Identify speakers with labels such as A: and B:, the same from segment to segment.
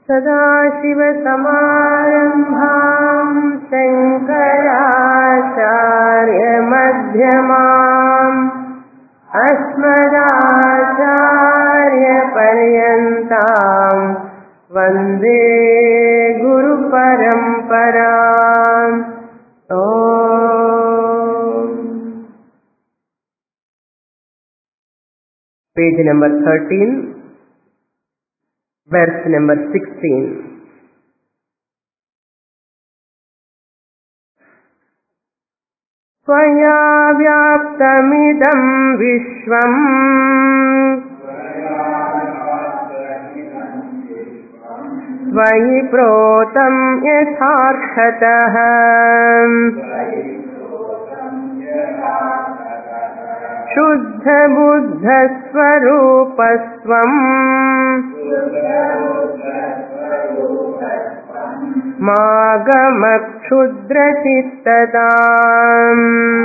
A: सदाशिवसमारम्भां शङ्कराचार्यमध्यमाम् अस्मदाचार्यपर्यन्तां वन्दे गुरुपरम्पराम्. Page number 13, verse number 16. त्वया व्याप्तमिदं विश्वम् त्वयि प्रोतं यथार्थतः शुद्धबुद्धस्वरूपस्त्वम् मागमक्षुद्रचित्तताम्.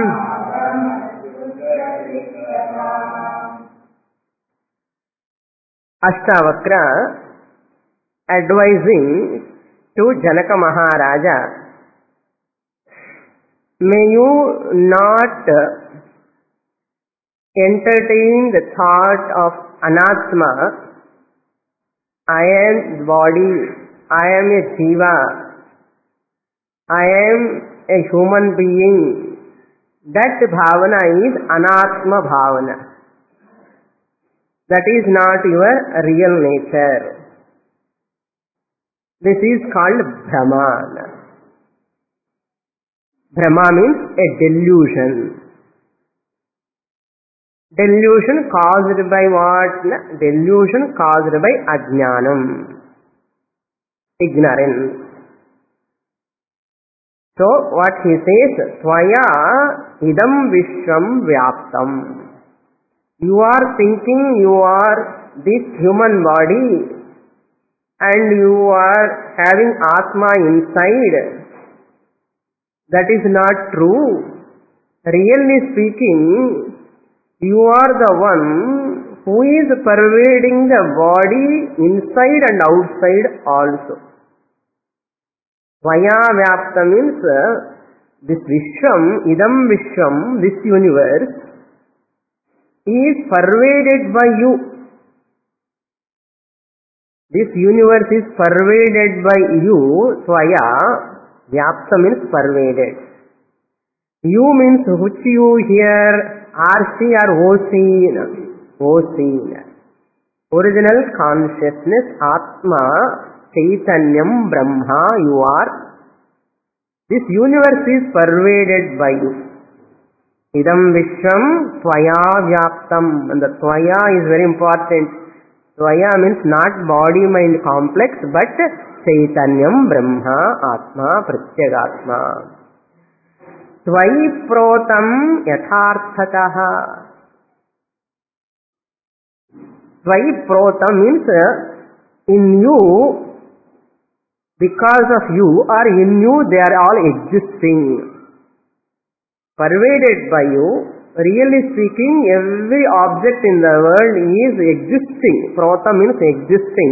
A: Ashtavakra advising to Janaka Maharaja, may you not entertain the thought of anatma. I am the body, I am a jiva, I am a human being. That bhavana is anatma bhavana. That is not your real nature. This is called Brahmana. Brahma means a delusion. Delusion caused by what? Delusion caused by ajnanam, ignorance. So what he says, Tvaya idam vishvam vyaptam. You are thinking you are this human body and you are having Atma inside. That is not true. Really speaking, you are the one who is pervading the body inside and outside also. Vaya Vyapta means this Vishwam, Idam Vishwam, this universe is pervaded by you. This universe is pervaded by you. Tvaya Vyapta means pervaded. You means which you hear, RC or OC? OC. Original consciousness, Atma, Chaitanyam, Brahma, you are. This universe is pervaded by you. Idam Vishwam Tvaya Vyaptam. And the Tvaya is very important. Tvaya means not body-mind complex, but Chaitanyam, Brahma, Atma, Pratyagatma. Tvayi protam yatharthataha. Tvayi protam means in you, because of you or in you they are all existing. Pervaded by you, really speaking, every object in the world is existing. Prota means existing.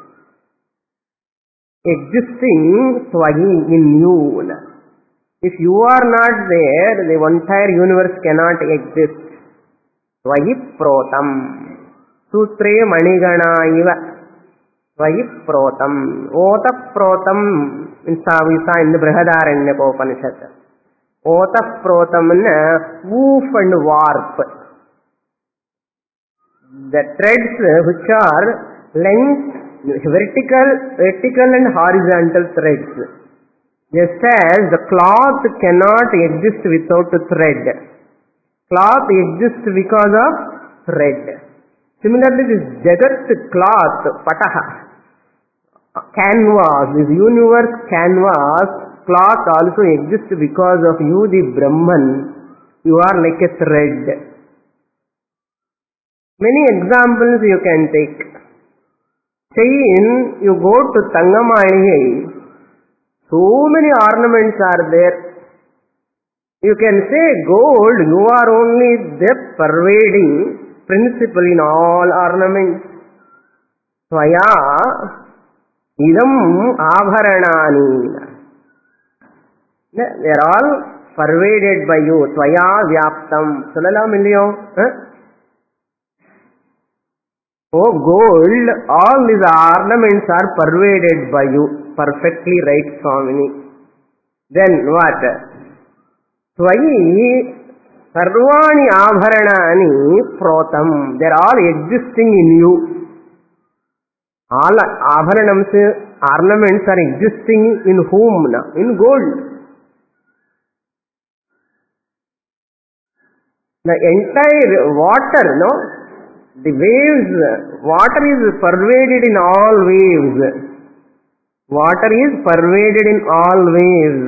A: Existing tvayi in you. If you are not there, the entire universe cannot exist. Tvayi protam. Sutre manigana iva. Tvayi protam. Ota protam in the Brihadaranyaka Upanishad. Ota protam woof and warp. The threads which are length, vertical and horizontal threads. Just as the cloth cannot exist without a thread. Cloth exists because of thread. Similarly, this Jagat cloth, pataha, canvas, this universe canvas, cloth also exists because of you, the Brahman. You are like a thread. Many examples you can take. Chain, you go to Tangamali, so many ornaments are there. You can say gold, you are only the pervading principle in all ornaments. Tvaya idam abharanani. They are all pervaded by you. Tvaya vyaptam. Sollalam illiyo? Oh gold, all these ornaments are pervaded by you. Perfectly right, Swamini. Then what? Tvayi sarvani abharanani protam. They are all existing in you. All abharanams, ornaments are existing in whom? In gold. The entire water, no? The waves, water is pervaded in all waves. Water is pervaded in all waves.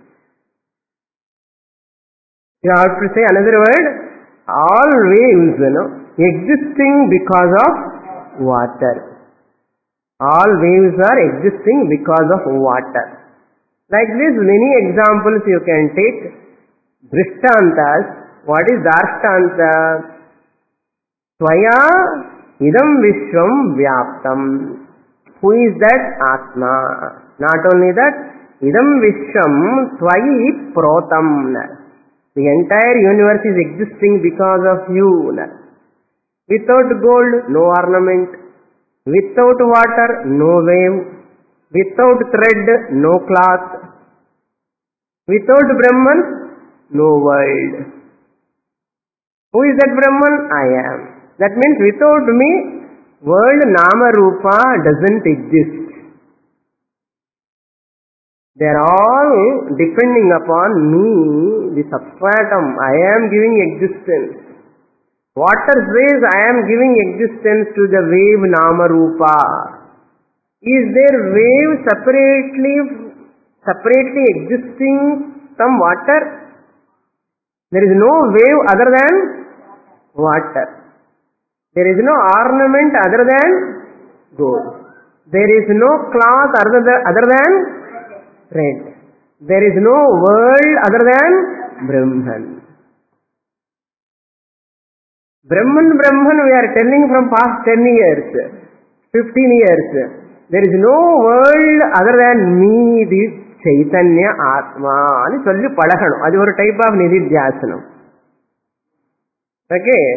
A: You have to say another word. All waves, existing because of water. All waves are existing because of water. Like this, many examples you can take. Drishtantas. What is Darshtanta? Tvaya idam vishvam vyaptam. Who is that? Atma. Not only that, idam vishvam tvayi protam. The entire universe is existing because of you. Without gold, no ornament. Without water, no wave. Without thread, no cloth. Without Brahman, no world. Who is that Brahman? I am. That means without me, world Nama Rupa doesn't exist. They are all depending upon me, the substratum. I am giving existence. Water says I am giving existence to the wave Nama Rupa. Is there wave separately existing from water? There is no wave other than water. There is no ornament other than gold. There is no cloth other than red. There is no world other than Brahman. Brahman we are telling from past 10 years, 15 years. There is no world other than me, this Chaitanya Atma. Ani solli padakanum. Adu oru type of nididhyasanam. Okay.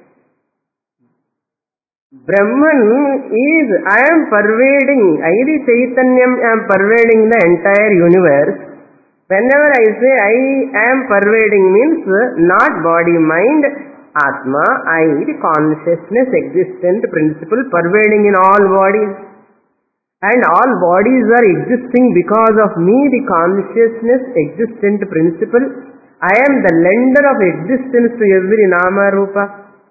A: Brahman is, I am pervading, I the Chaitanyam am pervading the entire universe. Whenever I say I am pervading means not body, mind, Atma, I the consciousness, existent principle pervading in all bodies. And all bodies are existing because of me, the consciousness, existent principle. I am the lender of existence to every Nama Rupa.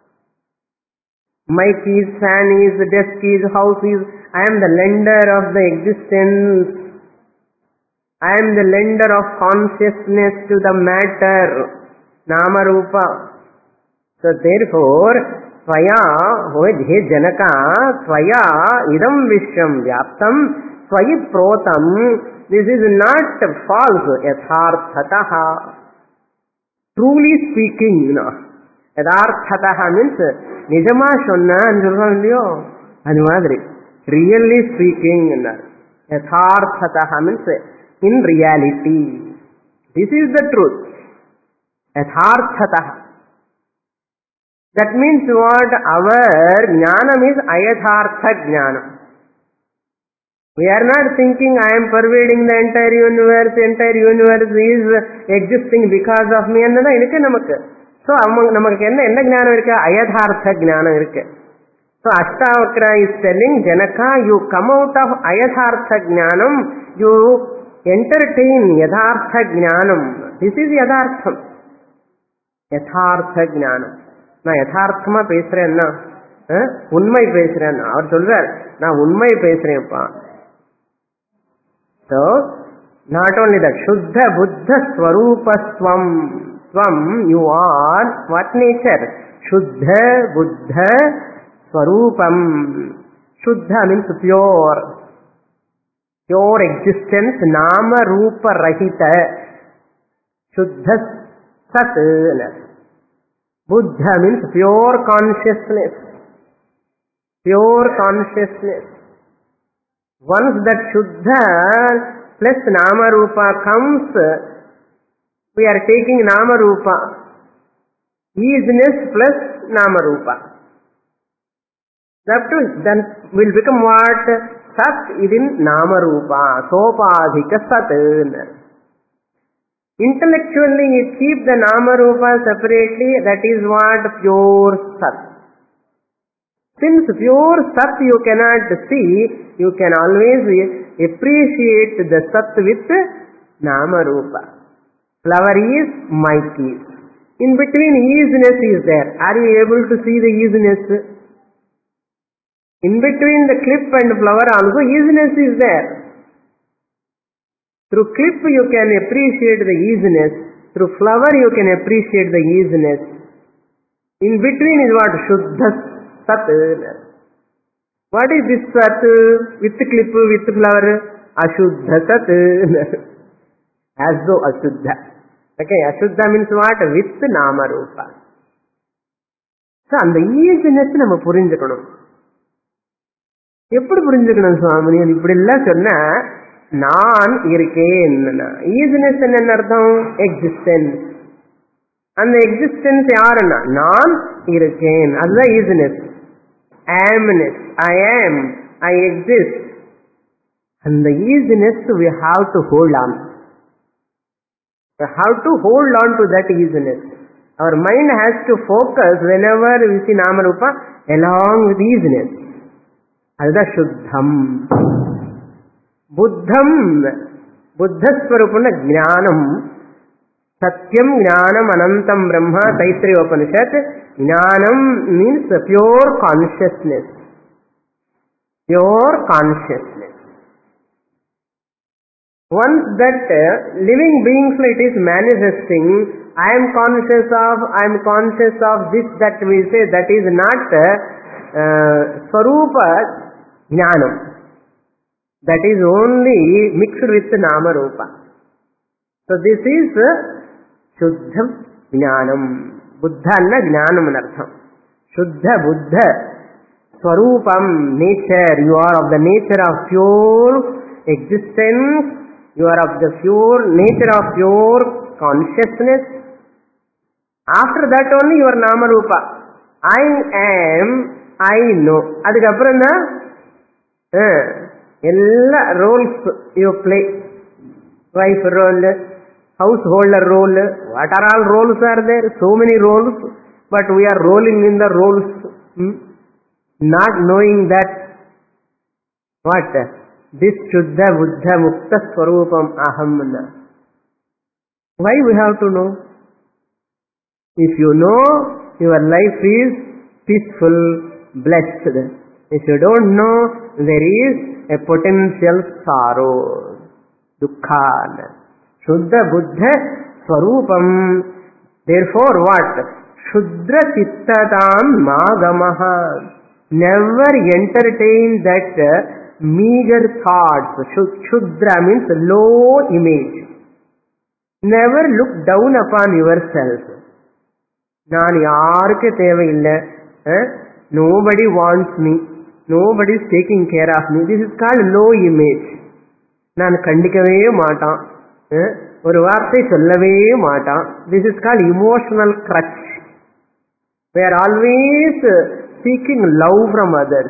A: Mic is, fan is, desk is, house is. I am the lender of the existence. I am the lender of consciousness to the matter, Nama Rupa. So therefore, Tvaya, he Janaka, Tvaya idam vishram vyaptam, Tvayi protam. This is not false, yatharthataha. Truly speaking, yatharthataha means nijama sonna anjurvandiyo. Adu madri. Really speaking, yatharthataha means in reality. This is the truth. Yatharthataha. That means what? Our jnanam is ayathartha jnanam. We are not thinking I am pervading the entire universe is existing because of me. So, namakku enna jnanam irukku? Ayathartha jnanam irukku. So, Ashtavakra is telling Janaka, you come out of ayathartha jnanam, you entertain yathartha jnanam. This is yathartham. Yathartha jnanam. நான் யதார்த்தமா பேசுறேன்னா உண்மை பேசுறேன். அவர் சொல்றார் நான் உண்மை பேசுறேன்ப்பா. So not only that, Shuddha Buddha Swarupaswam. Svam, you are what nature? Shuddha Buddha Swarupam. Shuddha means pure. Pure existence. Nama Rupa Rahita. Shuddha Sat. Buddha means pure consciousness. Pure consciousness. Once that Shuddha plus Nama Rupa comes, we are taking Nama Rupa. Easiness plus Nama Rupa. Then will become what? Sat idin Nama Rupa. Sopadhika Sat. Intellectually you keep the Nama Rupa separately, that is what? Pure Sat. Since pure Sat you cannot see, you can always appreciate the Sat with Nama Rupa. Flower is mic is. In between easiness is there. Are you able to see the easiness? In between the clip and flower also easiness is there. Through clip you can appreciate the easiness. Through flower you can appreciate the easiness. In between is what? Shuddha Sat. What is this Sat? With clip, with flower? Ashuddha Sat. As though Ashuddha. Okay, Ashuddha means what? With Nama Rupa. So, and the easiness நம்ம புரிஞ்சுக்கணும். எப்படி புரிஞ்சுக்கணும் சுவாமி? இப்படி எல்லாம் சொன்னா நான் இருக்கேன். Easiness என்ன அர்த்தம்? எக்ஸிஸ்டன்ஸ். அந்த எக்ஸிஸ்டன்ஸ் யாருன்னா நான் இருக்கேன், அதுதான் easiness. Amness, I am, I exist. அந்த isness we have to hold on. We have to hold on to that easiness. Our mind has to focus whenever we see Nama Rupa along with easiness. அதுதான் சுத்தம். புத்தம், புத்தஸ்வரூபம் ஞானம். சத்தியம் ஞானம் அனந்தம் பிரம்மா. தைத்திரிய உபனிஷத். ஞானம் means pure consciousness. Pure consciousness. Once that living beings it is manifesting, I am conscious of this, that we say, that is not Swarupa Jnanam. That is only mixed with Nama Rupa. So this is Shuddha Jnanam. Buddha anna Jnanam anartham. Shuddha Buddha Swarupam, nature. You are of the nature of pure existence. You are of the pure nature of pure consciousness. After that only your Nama Rupa. I am, I know. அதுக்கப்புறம் தான் எல்லா roles you play. Wife role, householder role, what are all roles are there? So many roles, but we are rolling in the roles, not knowing that what? This Shuddha Buddha Mukta Swarupam Ahamna. Why we have to know? If you know, your life is peaceful, blessed. If you don't know, there is a potential sorrow, dukkha. Shuddha Buddha Swarupam. Therefore what? Shudra Chittatam Magamaha. Never entertain that meager thoughts. Shudra means low image. Never look down upon yourself. நான் யாருக்கு தேவையில்லை. Nobody wants me. Nobody is taking care of me. This is called low image. நான் கண்டிக்கவே மாட்டான், ஒரு வார்த்தை சொல்லவே மாட்டான். This is called emotional crutch. We are always seeking love from others.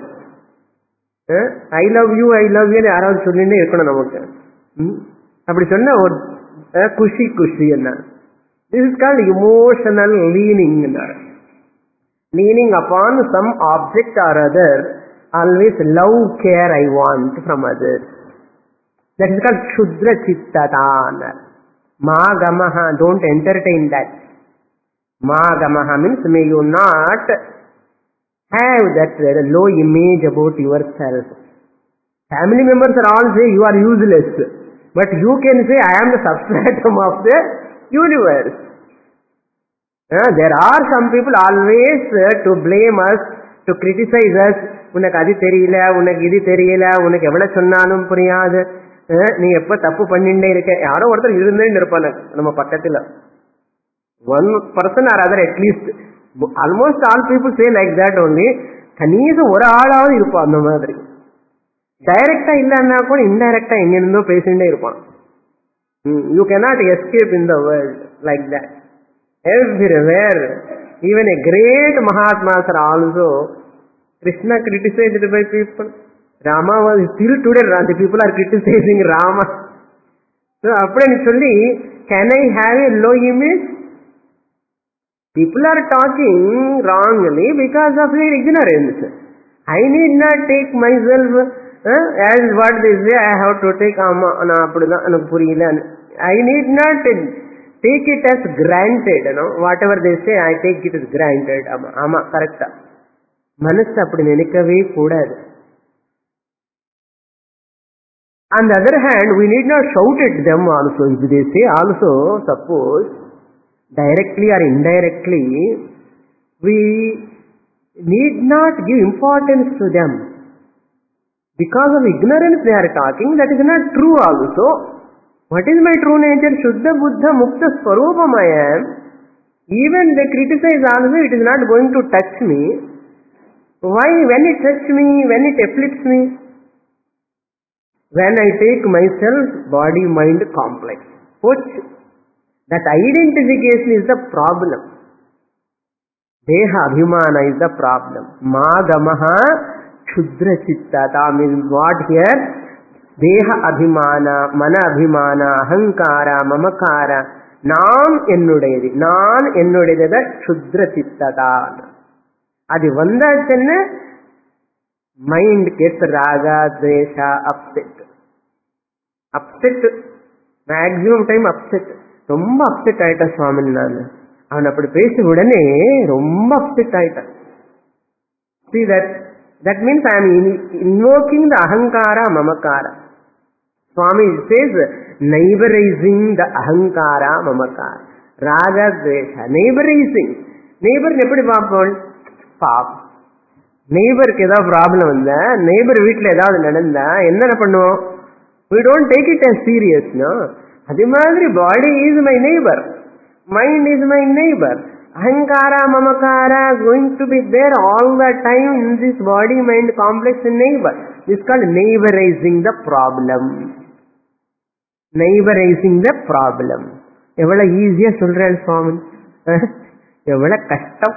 A: I love you, I love you யாராவது சொல்லிட்டே இருக்கணும் நமக்கு. அப்படி சொன்ன ஒரு குஷி குஷி என்ன. This is called emotional leaning. Leaning upon some object or other. Always love, care I want from others. That is called Shudra Chittatan. Magamaha. Don't entertain that. Magamaha means may you not have that low image about yourself. Family members are all say you are useless, but you can say I am the substratum of the universe. There are some people always to blame us, to criticize us. உனக்கு அது தெரியல, உனக்கு இது தெரியல, உனக்கு எவ்வளவு சொன்னாலும் புரியாது, நீ எப்ப தப்பு பண்ணிட்டே இருக்க. யாரோ ஒருத்தர் இருந்தே இருப்பாங்க நம்ம பக்கத்துல. One person or other at least. Almost all people say like that only. கனீசம் ஒரு ஆளாவது இருப்போம் அந்த மாதிரி. டைரக்டா இல்லைன்னா கூட இன்டைரக்டா எங்கிருந்தோ பேசிட்டே இருப்பான். You cannot escape in the world like that. Everywhere, even a great Mahatmas are also Krishna criticized by people. Rama was still today the people are criticizing Rama. So appadin solli, can I have a low image? People are talking wrongly because of their ignorance. I need not take myself as what they say. I have to take I need not take it as granted. Whatever they say, I take it as granted. Correct. Manassu appadi nenikave koodadu. On the other hand, we need not shout at them also. If they say also, suppose directly or indirectly, we need not give importance to them. Because of ignorance they are talking, that is not true also. What is my true nature? Shuddha Buddha Mukta Swarupam I am. Even they criticize also, it is not going to touch me. Why? When it touches me, when it afflicts me? When I take myself body-mind complex. Which? That identification is the problem. Deha Abhimana is the problem. Magamaha Kshudra Chittata means what here? Deha Abhimana, Mana Abhimana, Ahankara, Mamakara, Nan Ennudedi. Nan Ennudedi is Kshudra Chittata. Adi vandachanna mind gets raga, dvesha, upset. Upset, maximum time upset. Romba upset aita Swamin nanu. Avan appadi pesi udane romba upset aita. See that means I am invoking the ahankara, mamakara. Swami says neighborizing the ahankara, mamakara. Raga, dvesha. Neighborizing. Neighbor eppadi paapom? Paap. நெய்பருக்கு ஏதாவது problem வந்தா, neighbour வீட்டில் ஏதாவது நடந்தா என்ன பண்ணுவோம்? We don't take it as serious, no? அதே மாதிரி body is my neighbor, mind is my neighbor, ahankara, mamakara going to be there all the time in this body mind complex neighbor. This is called neighborizing the problem. Neighborizing the problem. எவ்வளவு ஈஸியா சொல்றேன் சுவாமி, எவ்வளவு கஷ்டம்.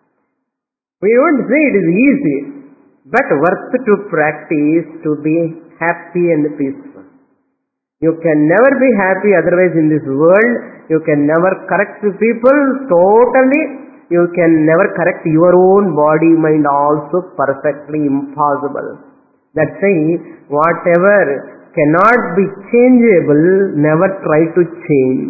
A: We won't say it is easy, but worth to practice to be happy and peaceful. You can never be happy otherwise in this world. You can never correct people totally. You can never correct your own body, mind also perfectly impossible. That's why whatever cannot be changeable, never try to change.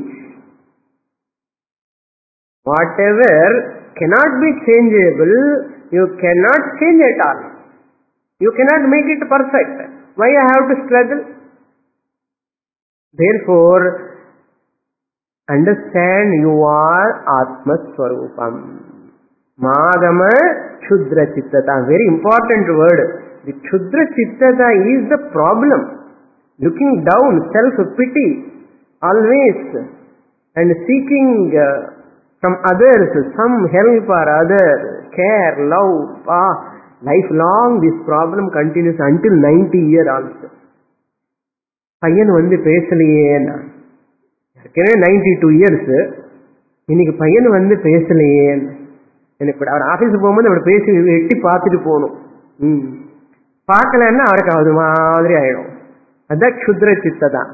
A: Whatever cannot be changeable, you cannot change at all. You cannot make it perfect. Why I have to struggle? Therefore, understand you are Atma Swarupam. Magama Kshudra Chittata. Very important word. The Kshudra Chittata is the problem. Looking down, self-pity, always, and seeking from others, some help or other, care, love, lifelong this problem continues until 90 years also. பையன் வந்து பேசலையே, ஏற்கனவே 92 years, இன்னைக்கு பையன் வந்து பேசலையே, எனக்கு அவர் ஆபீஸுக்கு போகும்போது அவர் பேசி எட்டி பார்த்துட்டு போகணும். பார்க்கலன்னா அவருக்கு அது மாதிரி ஆயிடும். அதுதான் க்ஷுத்ர சித்ததான்.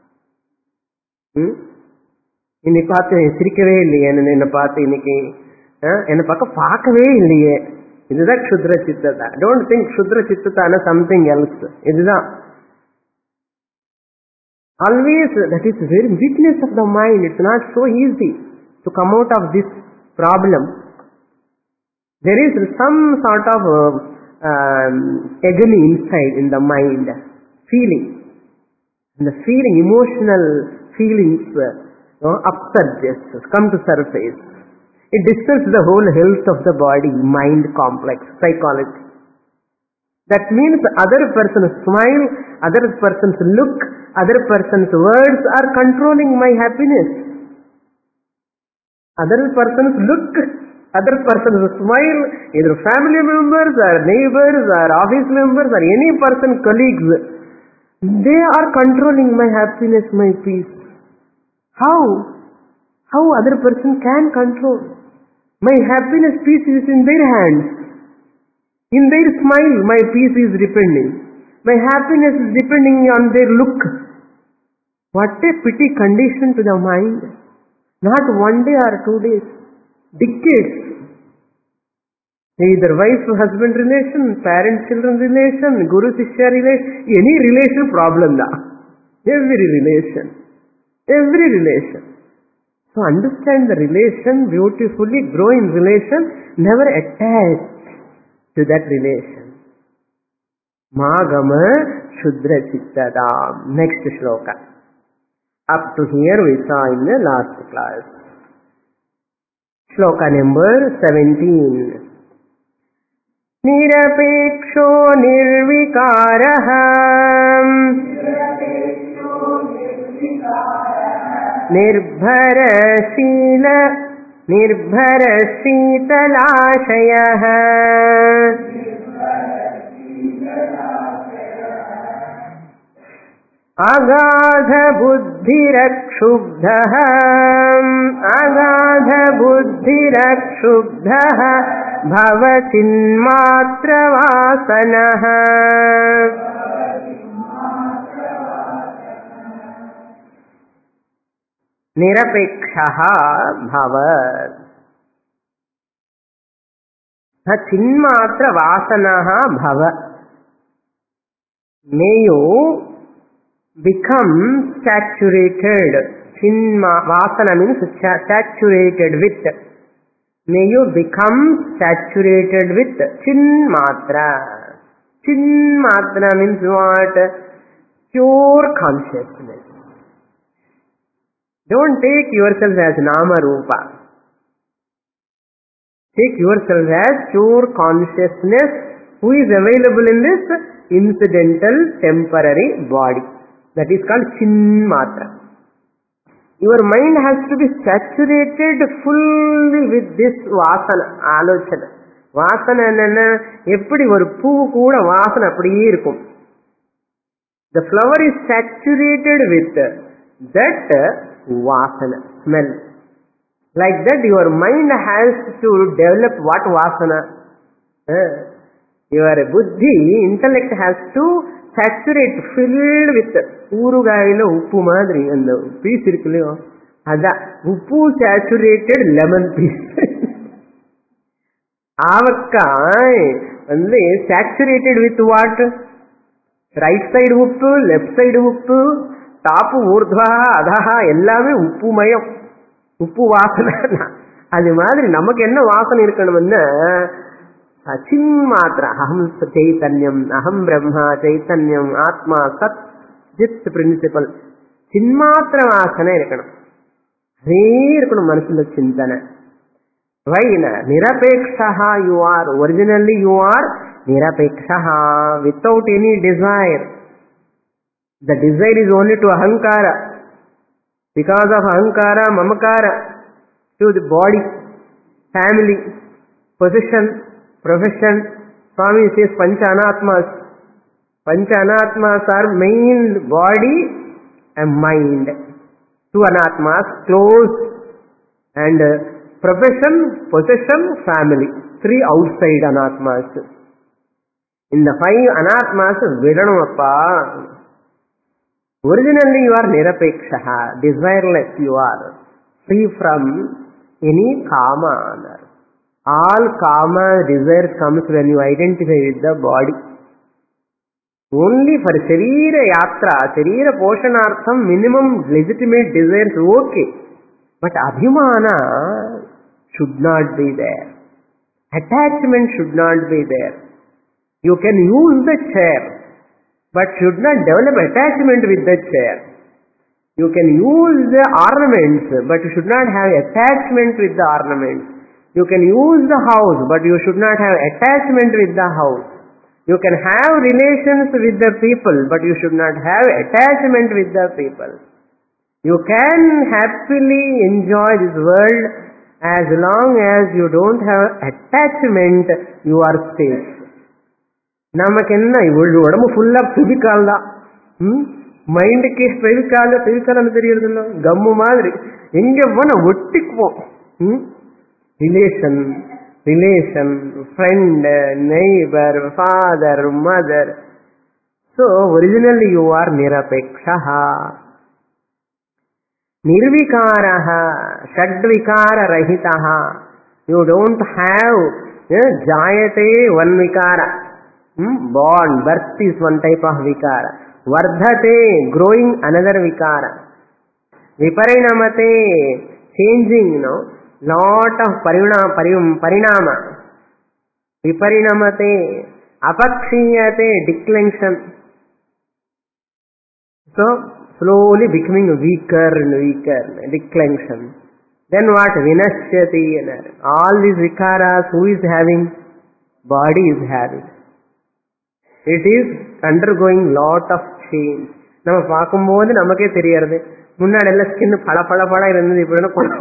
A: இன்னைக்கு பார்த்து சிரிக்கவே இல்லையே, என்னை பார்த்து இன்னைக்கு என்னை பக்கம் பார்க்கவே இல்லையே, இதுதான் க்ஷுத்ர சித்ததா. டோன்ட் திங்க் க்ஷுத்ர சித்ததான சம்திங் எல்ஸ். இதுதான் always, that is very weakness of the mind. It's not so easy to come out of this problem. There is some sort of agony inside in the mind, feeling, and the feeling, emotional feelings upsurges, come to surface. It disturbs the whole health of the body, mind complex, psychology. That means other person's smile, other person's look, other person's words are controlling my happiness. Other person's look, Other person's smile, either family members or neighbors or office members or any person, colleagues, they are controlling my happiness, my peace. How? How other person can control? My happiness, peace is in their hands. In their smile, my peace is depending. My happiness is depending on their look. What a pity condition to the mind. Not one day or 2 days, decades. Either wife-husband relation, parent-children relation, guru-shishya relation, any relation problem da. Every relation. Every relation. So understand the relation beautifully, grow in relation, never attach to that relation. Magama Shudra Chittadam. Next shloka. Up to here we saw in the last class. Shloka number 17. Nirapeksho nirvikaraha nirbhara shītalāshayah agadha buddhirakshubdhah bhava chinmatra vasanah. Nirapekshaha bhavat. Chinmatra vasanaha bhavat. May you become saturated. Vasana means saturated with. May you become saturated with Chinmatra. Chinmatra means what? Pure consciousness. Don't take yourself as Nama Rupa. Take yourself as pure consciousness who is available in this incidental temporary body. That is called Chinmatra. Your mind has to be saturated fully with this vasana, alochana. Vasana enna eppadi oru poo kuda vasana appadiye irukum. The flower is saturated with that vasana, smell. Like that your mind has to develop what vasana? Your buddhi, intellect has to saturate, filled with ఊరుగాయలో ఉప్పు மாதிரி அந்த piece இருக்கு இல்லையோ அதான் உப்பு saturated lemon piece. ஆவக்காய் வந்து saturated with what? Right side உப்பு, லெஃப்ட் சைடு உப்பு, டாப்பு ஊர்துவா அதஹா எல்லாமே உப்பு மயம், உப்பு வாசனை. அது மாதிரி நமக்கு என்ன வாசனை இருக்கணும்னா Chinmatra, aham chaitanyam, aham brahma chaitanyam, atma sat jit principle. Chinmatra vasana irukkanum. Adhe irukkanum manasula chintana. Why na? Nirapekshaha you are. Originally you are nirapekshaha, without any desire. The desire is only to ahankara. Because of ahankara, mamakara, to the body, family, position, profession. Swami says Pancha Anatmas. Pancha Anatmas are main body and mind. Two Anatmas, close, and profession, possession, family. Three outside Anatmas. In the five Anatmas, Vidanamappa. Originally you are Nirapekshaha, desireless you are, free from any kama. All kama desire comes when you identify with the body. Only for Sharira Yatra, Sharira Poshanartham, minimum legitimate desires okay. But Abhimana should not be there. Attachment should not be there. You can use the chair, but should not develop attachment with the chair. You can use the ornaments, but you should not have attachment with the ornaments. You can use the house, but you should not have attachment with the house. You can have relations with the people, but you should not have attachment with the people. You can happily enjoy this world As long as you don't have attachment, you are safe. நமக்கு என்ன உடம்பு ஃபுல்லா பிசிக்கால் தான். மைண்டுக்கு பிசிக்கால் தெரியறது இல்லை, கம்மு மாதிரி எங்க போனா ஒட்டிக்குவோம். Relation, friend, neighbour, father, mother. So originally you are nirapekshaha. Nirvikaraha, Shadvikara Rahitaha. You don't have Jayate one vikara. Born, birth is one type of vikara. Vardhate, growing another vikara. Viparinamate, changing, lot of parinama. Viparinamate, apakshiyate, declension. So slowly becoming weaker and weaker, declension. Then what? Vinashyati. All these vikaras, who is having? Body is having. It is undergoing lot of change. நம்ம பார்க்கும்போது நமக்கே தெரியறது. முன்னாடி எல்லாம் skin பளபளபள இருந்தது, இப்ப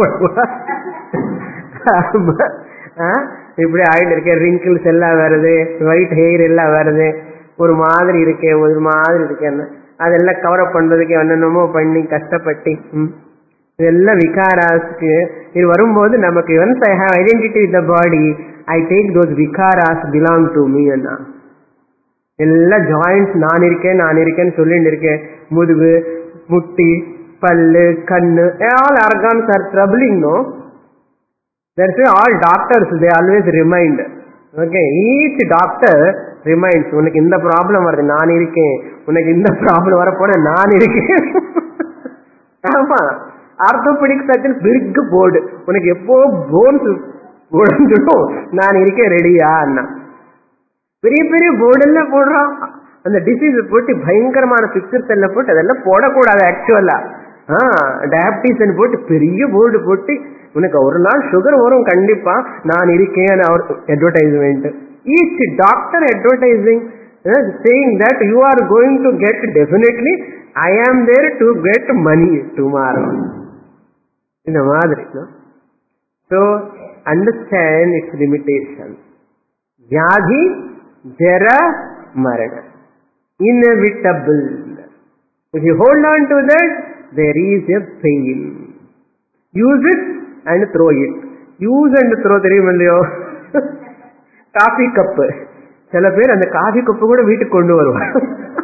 A: இப்படி ஆயிட்டு இருக்க. ரிங்கிள்ஸ் எல்லாம் வருது, ஒயிட் ஹெயர் எல்லாம் வருது, ஒரு மாதிரி இருக்கேன்னு அதெல்லாம் கவர் அப் பண்றதுக்கு என்னென்னமோ பண்ணி கஷ்டப்பட்டு இதெல்லாம் விகாராஸ்க்கு இது வரும்போது நமக்கு once I have identity with the body, I take those விகாராஸ் பிலாங் டு மீ. அண்ணா எல்லா ஜாயிண்ட்ஸ் நான் இருக்கேன்னு சொல்லிட்டு இருக்கேன். முதுகு, முட்டி, பல்லு, கண்ணு, all organs are troubling, no? That's why all doctors, they always remind. Okay, each doctor reminds, உனக்கு இந்த ப்ராப்ளம் வருது, நான் இருக்கேன். உனக்கு இந்த ப்ராப்ளம் வரப்போன நான் இருக்கேன். ஆமா, ஆர்த்தோபெடிக் சர்ஜன் பிரிக் போர்டு, உனக்கு எப்போ போன்ஸ் உடைஞ்சிடும், நான் இருக்கேன் ரெடியா அண்ணா. பெரிய பெரிய போர்டு எல்லாம் போடுறான். அந்த டிசீஸ் போட்டு பயங்கரமான பிக்சர்ஸ் எல்லாம் போட்டு அதெல்லாம் போடக்கூடாது. ஆக்சுவலா டயபிட்டிஸ் போட்டு பெரிய போர்டு போட்டு உனக்கு ஒரு நாள் சுகர் வரும் கண்டிப்பா, நான் இருக்கேன் advertisement. Each doctor advertising, saying that you are going to get, definitely I am there to get money tomorrow. In the மாதிரி. So understand its limitation. Vyadhi, Jara, Marana, inevitable. If you hold on to that, there is a pain. Use it and throw it. Use and throw தெரியுமில்லையோ? Coffee cup, சில பேர் அந்த coffee cup கூட வீட்டுக்கு கொண்டு வருவாங்க.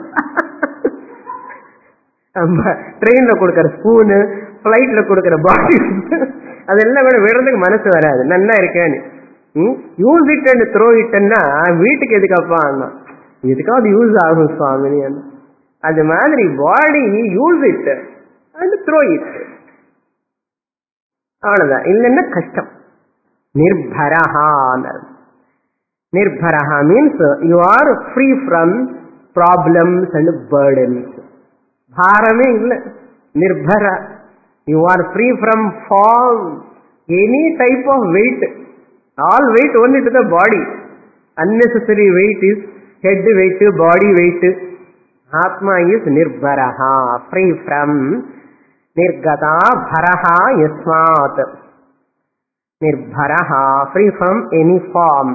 A: ட்ரெயின்ல கொடுக்கற ஸ்பூனு, பிளைட்ல கொடுக்கற பாட்டில், அதெல்லாம் கூட விடுறதுக்கு மனசு வராது. நல்லா இருக்கேன்னு யூஸ் இட் அண்ட் த்ரோ இட்னா வீட்டுக்கு எதுக்கப்பா, எதுக்காவது யூஸ் ஆகும் சுவாமினி. அது மாதிரி body use it and throw it, அவ்வளவுதான். இல்லைன்னா கஷ்டம். நிர்பரஹா. Nirbharaha means you are free from problems and burdens. Bharame illa. Nirbhara. You are free from form, any type of weight. All weight only to the body. Unnecessary weight is head weight, body weight. Atma is nirbharaha, free from. Nirgata bharaha yasmat. Nirbharaha, free from any form.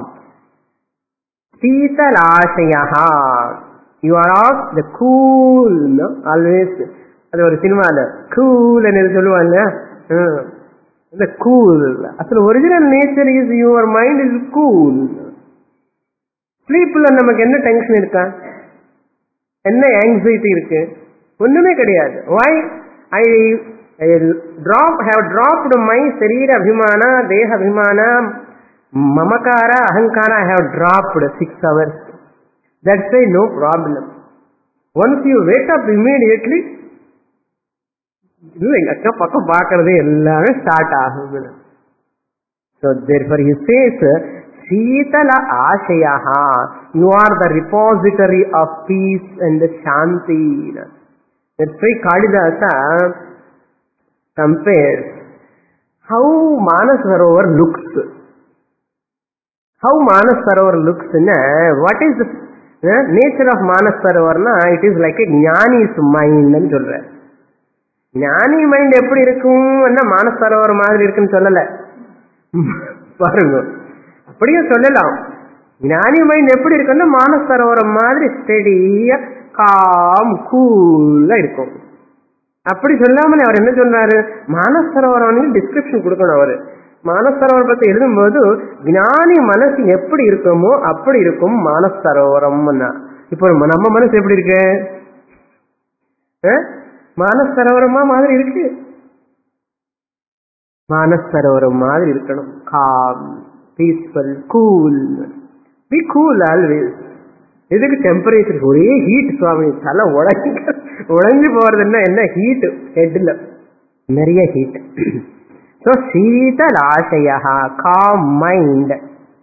A: Sitalashayaha, you are of the cool, no? Always, அது ஒரு சினிமால cool என்ன சொல்லுவாங்க, the cool. அசல் original nature is your mind is cool. ஸ்லீப்ல நமக்கு என்ன tension இருக்கா, என்ன ஆங்ஸைட்டி இருக்கு? ஒண்ணுமே கிடையாது. Why? I have dropped my சரீர அபிமான, தேக அபிமான, Mamakara, Ahankara, I have dropped 6 hours. That's why no problem. Once you wake up immediately, akka pakka paakarade ellame start agum. So therefore he says, Shitala Ashayaha, you are the repository of peace and shanti. That's why Kalidasa compares how Manas Sarovar looks. How Manas Sarovar looks, what is the nature of Manas Sarovar? It is like a Jnani's mind. Jnani mind எப்படி இருக்கும், Manas Sarovar மாதிரி இருக்குன்னு சொல்லல. பாருங்க, அப்படியே சொல்லலாம். ஞானி mind எப்படி இருக்குன்னா மானசரோவரம் மாதிரி ஸ்டெடியா காம் கூலா இருக்கும். அப்படி சொல்லாமல் அவர் என்ன சொன்னாரு, மானசரோவரம் டிஸ்கிரிப்ஷன் கொடுக்கணும். அவரு மானசரோவரம் பத்தி எழுதும்போது ஞானி மனசு எப்படி இருக்குமோ அப்படி இருக்கும் மானசரோவரம். இப்போ நம்ம மனசு எப்படி இருக்கு? மானசரோவரமா மாதிரி இருக்கு. மானசரோவரம் மாதிரி இருக்கணும். Calm, peaceful, cool. Be cool always. இதுக்கு டெம்பரேச்சர் ஒரே ஹீட் சுவாமி, தலை உடஞ்சு போறதுன்னா என்ன ஹீட், ஹெட்ல நிறைய ஹீட். ஸோ சீதலாசய, காம் மைண்ட்.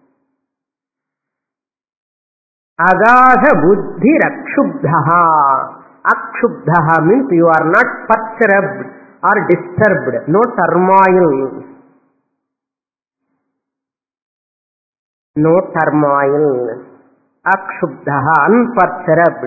A: அகாத புத்தி அக்ஷுப்தா. அக்ஷுப்தா means you are not perturbed or disturbed, no turmoil, no turmoil. Akshubdha, unperturbed.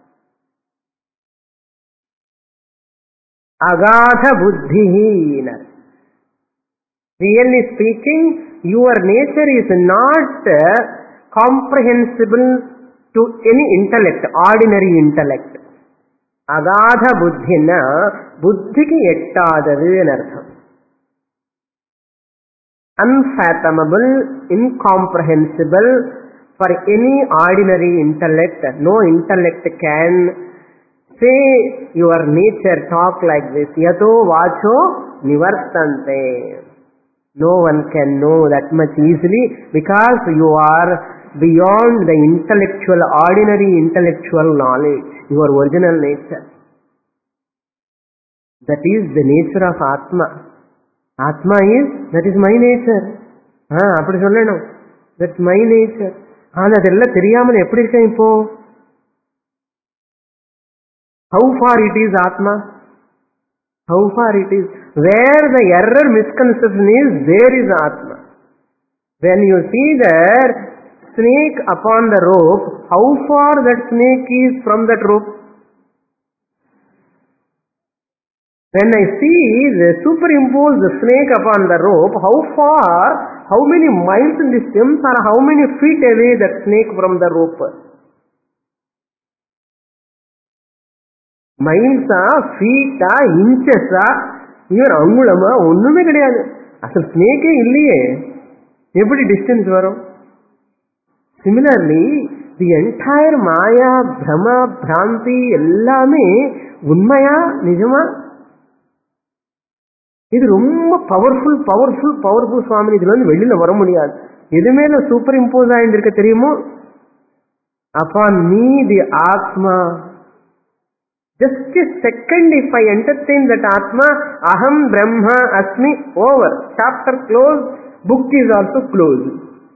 A: Agatha buddhihina. Really speaking, your nature is not comprehensible to any intellect, ordinary intellect. அகாத புத்தின்னா புத்திக்கு எட்டாதது அர்த்தம். Unfathomable, incomprehensible for any ordinary intellect. No intellect can say your nature talk like this. யதோ வாச்சோ நிவர்த்தந்தே. No one can know that much easily because you are beyond the intellectual, ordinary intellectual knowledge, your original nature. That is the nature of Atma. Atma is, that is my nature. அப்படி சொல்லணும், that's my nature. ஆனா அதெல்லாம் தெரியாமல் எப்படி இருக்கேன் இப்போ? How far it is Atma? How far it is? Where the error misconception is, there is Atma. When you see that snake upon the rope, how far that snake is from that rope? When I see the superimpose the snake upon the rope, how far, how many miles in distance or how many feet away that snake from the rope? மைல்ஸா, ஃபீட்டா, இன்ச்சஸா, இவர் அங்குலமா, ஒண்ணுமே கிடையாது. அசல் ஸ்னேக்கே இல்லையே, எப்படி distance வரும்? Similarly the entire மாயா, பிரம, பிராந்தி எல்லாமே உண்மையா நிஜமா? இது ரொம்ப பவர்ஃபுல் பவர்ஃபுல் பவர்ஃபுல் சுவாமி. இதுல வந்து வெளியில வர முடியாது. எதுவுமே சூப்பர் இம்போஸ் ஆயிருக்க தெரியுமோ? அப்பான் மீ தி ஆத்மா. Just a second, if I entertain that Atma, Aham Brahma Asmi, over. Chapter closed, book is also closed.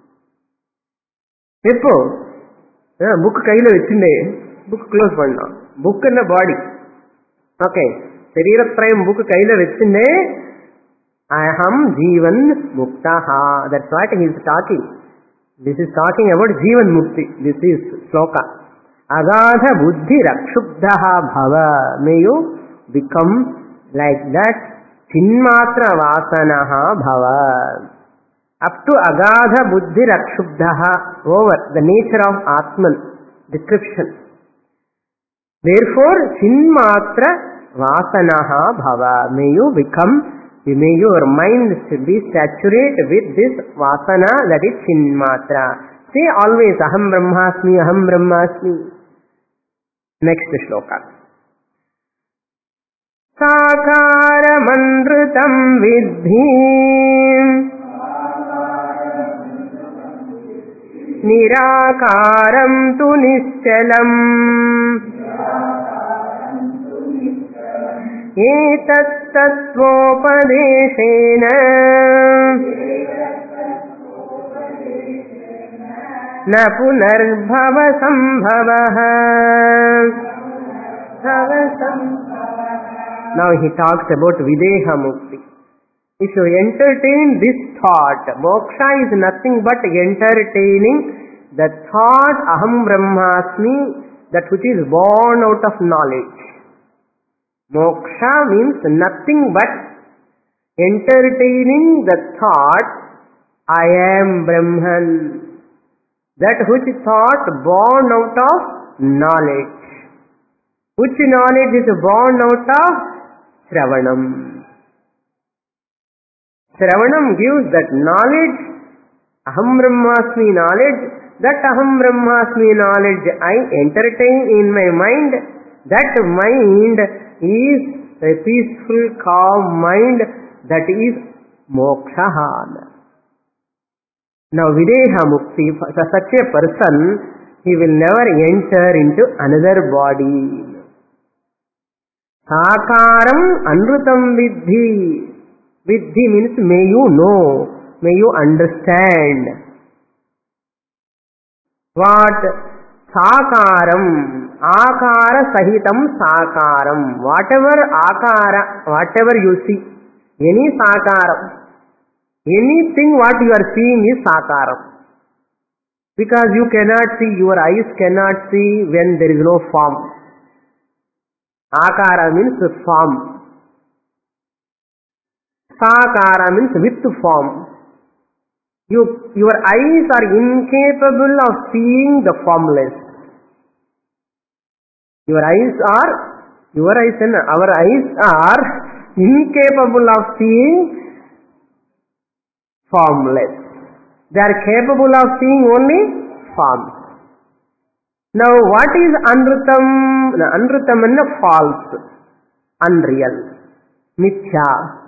A: எப்போ புக் கையில வச்சுட்டே புக் க்ளோஸ் பண்ணலாம். புக் என்ன பாடி, ஓகே, சரீரத்ரயம் புக் கையில வச்சுட்டே அஹம் ஜீவன் Mukta. That's what he is talking. This is talking about Jeevan Mukti. This is shloka. Agadha buddhi rakshubdha bhava. May you become like that. Chinmatra vasanaha bhava. Up to agadha buddhi rakshubdha, over the nature of Atman description. Therefore chinmatra vasanaha bhava. May you become, may your mind be saturated with this vasana, that is chinmatra. Say always aham brahmasmi, aham brahmasmi. Next shloka. Sakaramandrutam vidhi nirakaram tu nischalam etat tattvopadeshena na punarbhava sambhavah. Now he talks about videha mukti. If you entertain this thought, moksha is nothing but entertaining the thought aham brahmasmi, that which is born out of knowledge. Moksha means nothing but entertaining the thought I am Brahman. That which thought born out of knowledge. Which knowledge is born out of Shravanam. Shravanam gives that knowledge, Aham Brahmasmi knowledge. That Aham Brahmasmi knowledge I entertain in my mind. That mind is a peaceful, calm mind. That is moksha. Now Videha Mukti, such a person, he will never enter into another body. Sakaram Anrutam Vidhi. Vidhi means may you know, may you understand. What? Sakaram. Akara Sahitam Sakaram. Whatever you see, any Sakaram. Anything what you are seeing is Sakaram. Because you cannot see, your eyes cannot see when there is no form. Akara means form. Sakara means with form. Your eyes are incapable of seeing the formless. Our eyes are incapable of seeing formless. They are capable of seeing only forms. Now what is Anrutam? Anrutam is false, unreal, mithya.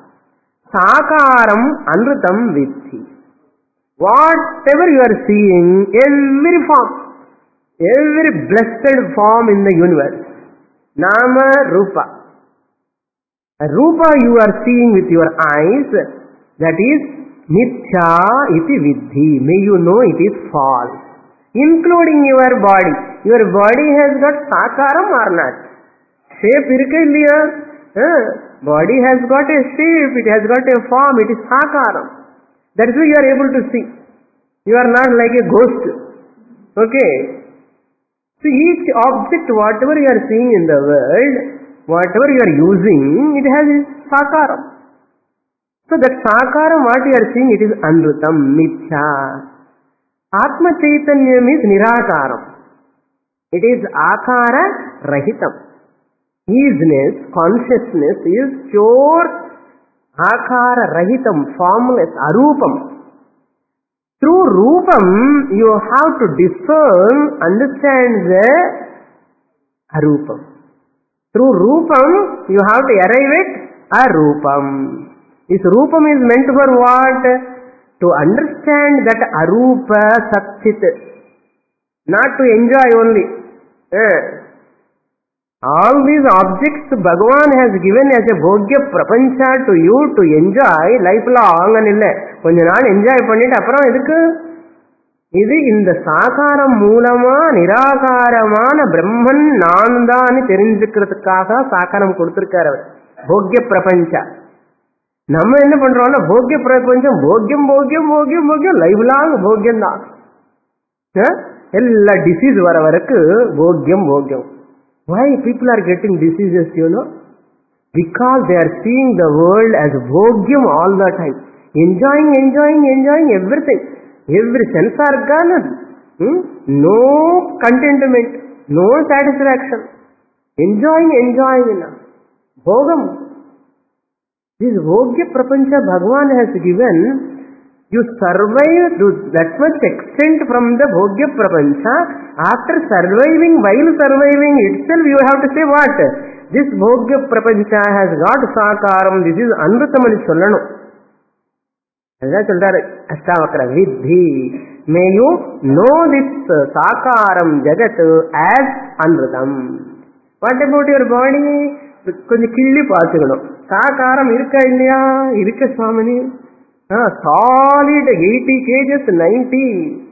A: Sakaram Anrutam Vidhi. Whatever you are seeing, every form, every blessed form in the universe, Nama Rupa. Rupa you are seeing with your eyes, that is Mithya iti Vidhi. May you know it is false. Including your body. Your body has got Sakaram or not? Shape irukku. Body has got a shape, it has got a form, it is Sakaram. That is why you are able to see. You are not like a ghost. Okay. So each object, whatever you are seeing in the world, whatever you are using, it has its Sakaram. So that Sakaram, what you are seeing, it is Anrutam, Mithya. Atma Chaitanyam is Nirakaram. It is Akara Rahitam. Easiness, consciousness is pure Akara Rahitam, formless, Arupam. Through Rupam, you have to discern, understand the Arupam. Through Rupam, you have to arrive at Arupam. This Rupam is meant for what? To understand that Arupa Satchit. Not to enjoy only. All these objects Bhagavan has given as a Bhogya Prapancha to you to enjoy lifelong and illa. கொஞ்ச நாள் enjoy பண்ணிட்டு அப்புறம் எதுக்கு? இது இந்த சாகாரம் மூலமா நிராகாரமான பிரம்மன் நான் தான் தெரிஞ்சுக்கிறதுக்காக சாகாரம் கொடுத்திருக்காரு அவர். போக்ய பிரபஞ்சா. நம்ம என்ன பண்றோம்னா போக்ய பிரபஞ்சம் போக்யம் போக்யம் போக்யம் போக்யம் லைஃப் லாங் போக்யம் தான். எல்லா டிசீஸ் வர வரைக்கும் போக்யம் போக்யம். Why people are getting diseases, you know? Because they are seeing the world as bhogyam all the time. Enjoying everything. Every sense organ. No contentment. No satisfaction. Enjoying. Bhogam. This bhogya prapancha Bhagavan has given. You survive to that much extent from the bhogya prapancha. After surviving, while surviving itself, you have to say what? This bhogya prapancha has got sakaram. This is anrutam ani sollanum. Adha solraru Ashtavakra Vidhi. May you know this sakaram jagat as anrutam. What about your body? கொஞ்சம் கிள்ளி பார்த்துக்கணும். சாகாரம் இருக்கா இல்லையா? இருக்க சுவாமினி. Solid 80 kgs 90.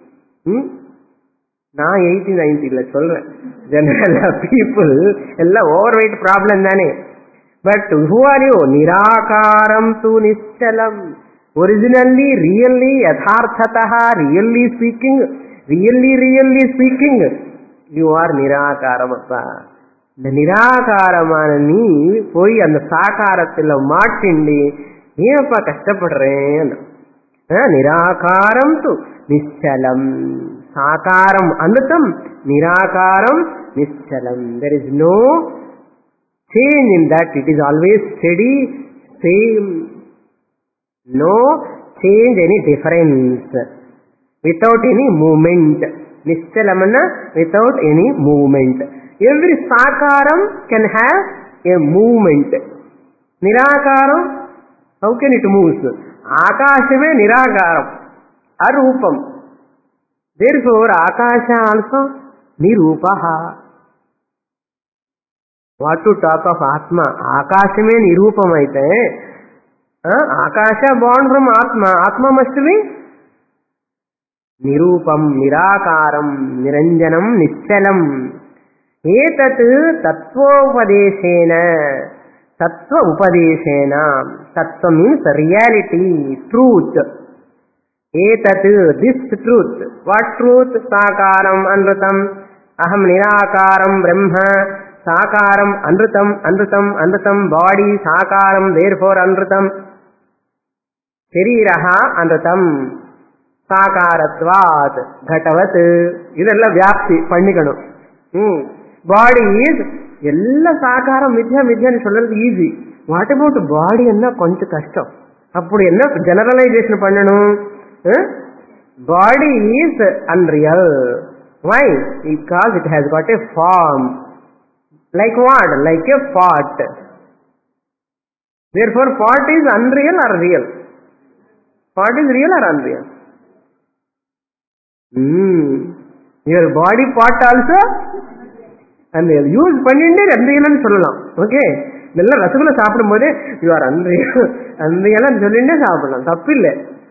A: நான் 80-90 இல்ல சொல்றேன். General people எல்லாம் ஓவர் வெயிட் ப்ராப்ளம் தானே. But who are you? நிராகாரம் து நிச்சலம். ஒரிஜினல்லி ரியல்லி யதார்த்ததா ரியல்லி ஸ்பீக்கிங் யூ ஆர் நிராகாரம். அப்பா இந்த நிராகாரமான நீ போய் அந்த சாகாரத்துல மாட்டிண்டி ஏன்ப்பா கஷ்டப்படுறேன்? నిరాకారం తు నిశ్చలం. సాకారం అమృతం, నిరాకారం నిశ్చలం. There is no change in that. It is always steady, same. No change, any difference, without any moment. నిశ్చలమన వితౌట్ ఎనీ మూమెంట్. ఎవ్రీ సాకారం కెన్ హ్యావ్ ఏ మూమెంట్. నిరాకారం, హౌ కెన్ ఇట్ మూవ్స్? ఆకాశమే నిరాకారం, అరూపం. దేర్ఫోర్ ఆకాశ also నిరూపః. What to talk of ఆత్మ? ఆకాశమే నిరూపం అయితే ఆకాశ బాండ్ ఫ్రమ్ ఆత్మ. ఆత్మ మస్ట్ బి నిరూపం, నిరాకారం, నిరంజనం, నిశ్చలం. ఏతత్ తత్వోపదేశేన. తత్వ ఉపదేశేన. తత్వ మీన్స్ రియాలిటీ, ట్రూత్. ఏతత్, దిస్ ట్రూత్. What truth? సాకారం అనృతం, అహం నిరాకారం బ్రహ్మ. సాకారం అనృతం, అనృతం అనృతం. బాడీ సాకారం, దేర్ఫోర్ అనృతం. శరీర అనృతం, సాకారత్వాత్ ಘಟವತ್. ಇದೆಲ್ಲ ವ್ಯಾಪ್ತಿ ಪಣ್ಣಿಗಳು. ಬಾಡಿ ಈಸ್ ಎಲ್ಲ ಸಾಕಾರ, ಮಿಥ್ಯ ಮಿಥ್ಯ అని சொல்றது ఈజీ. వాట్ అబౌట్ బాడీ అన్నా కొంచెం కష్టం. అప్పుడు என்ன జనరలైజేషన్ பண்ணணும்? Body is unreal. Why? Because it has got a form. Like what? Like a pot. therefore pot is unreal or real? Pot is real or unreal? Your body part also unreal. Use பண்ணிட்டு அன்ரியல்னு சொல்லலாம். Okay, நல்ல ரசகுல்லா சாப்பிடும் போதே you are unreal, unreal சொல்லிட்டே சாப்பிடலாம், தப்பு இல்லை.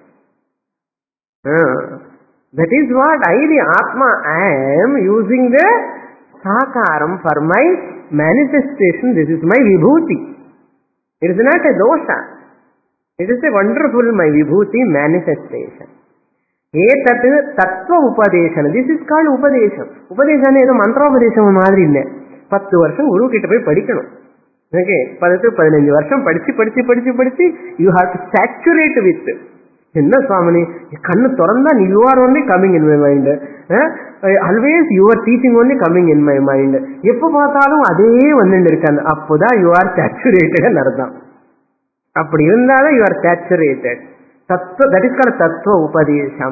A: That is what I, the Atma, am using the Sakaram for my manifestation. This is my Vibhuti. It is not a dosha. It is a wonderful, my Vibhuti manifestation. ఏతత్ తత్వ ఉపదేశం. This is called ఉపదేశం. ఉపదేశం ఏదో మంత్రోపదేశం మాదిరి இல்லை. 10 வருஷம் குரு கிட்ட போய் படிக்கணும். ஓகே, 10-15 வருஷம் படிச்சு படிச்சு படிச்சு படிச்சு you have to saturate with. என்ன சுவாமினி, கண்ணு திறந்தா you are only coming in my mind. Always your teaching only coming in my mind. எப்போ பார்த்தாலும் அதே வந்துட்டு இருக்காங்க. அப்போதான் யூ ஆர் சாச்சுரேட்டட் அர்த்தம். அப்படி இருந்தாலும் யூ ஆர் சாச்சுரேட்டட். తత్వ, దట్ ఈస్ కాల్డ్ తత్వ ఉపదేశం.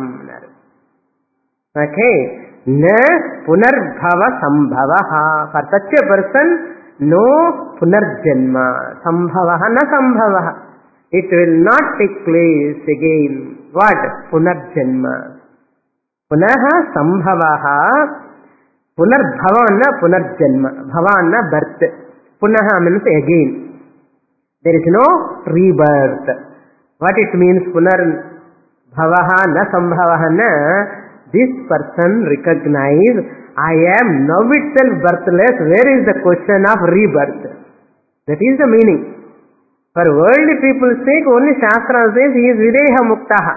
A: ఓకే, న పునర్భవ సంభవ. For such a person no పునర్జన్మ. సంభవ న సంభవ. It will not take place again. What? పునర్జన్మ. పునః సంభవ. పునర్భవ అన్న పునర్జన్మ, భవ అన్న బర్త్, పునః means again. There is no rebirth. What it means? Punarbhavaha na sambhavaha na. This person recognize, I am now itself birthless. Where is the question of rebirth? That is the meaning. For worldly people's sake, only Shastra says he is videha muktaha.